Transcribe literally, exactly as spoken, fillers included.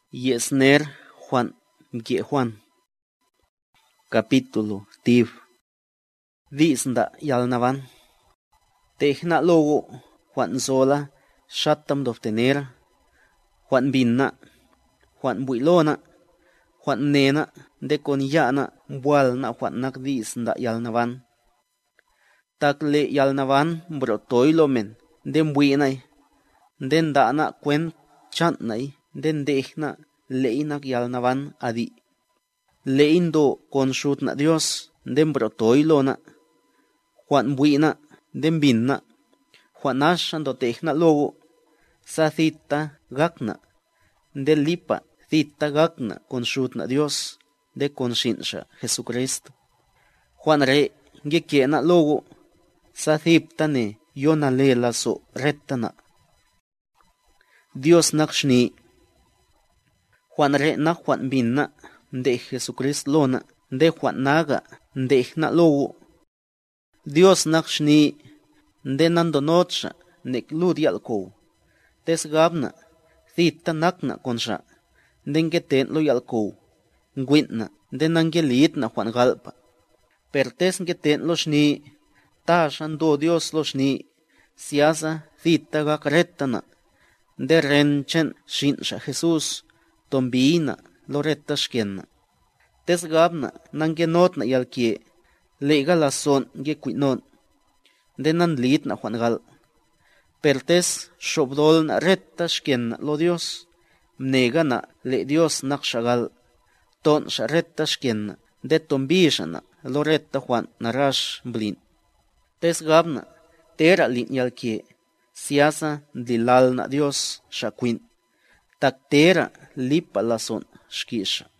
Yesner Juan Mgie Juan Capítulo Tiv Visnda Yalnavan Tehna logo Juan Zola Shatam doftener Juan Binna Juan Builona Juan Nena de Conyana Bualna Juan Nak Visnda Yalnavan Takle Yalnavan Brotoilomen Den Buinay Den Dana Quen Chantnay Den Dehna Leinak Yalnavan Adi Leindo Conshutna Dios Den Brotoilona Juan Buina Den Binna Juan Ashando Tehna Logo Sa Thita Gakna De Lipa Thita Gakna Conshutna Dios De Conscincia Jesucristo Juan Re Gekena Logo Sa Thiptane Yona Lela So Retana Dios Nakshni Juan Re na Juan Binna De Jesucristo Lona De Juan Naga De Ihna Logo Dios Nakshni De Nando Nocha Nek Ludialko Tes Gabna Thita Nakna Konsha Dengeten Lo Yalko Gwitna De Nangelitna Juan Galpa Pertes Ngeten Lo Shni Tashando Dios Lo Shni Siasa Thita Gakretana De Renchen Shinsha Jesus Tombina Loretta Shkenna Tes Gabna Nangenotna Yalkie Lega la son Gekwinon De Nanlitna Juan Gal Pertes Shobdolna Retta Shkenna Lo Dios Mnegana Le Dios Nakshagal Ton Sharetta Shkenna De Tombishana Loretta Juan Narash Blin Tes Gabna Tera Lin Yalkie Siasa Dilalna Dios Shaquin Taktera Lipa la son Shkisha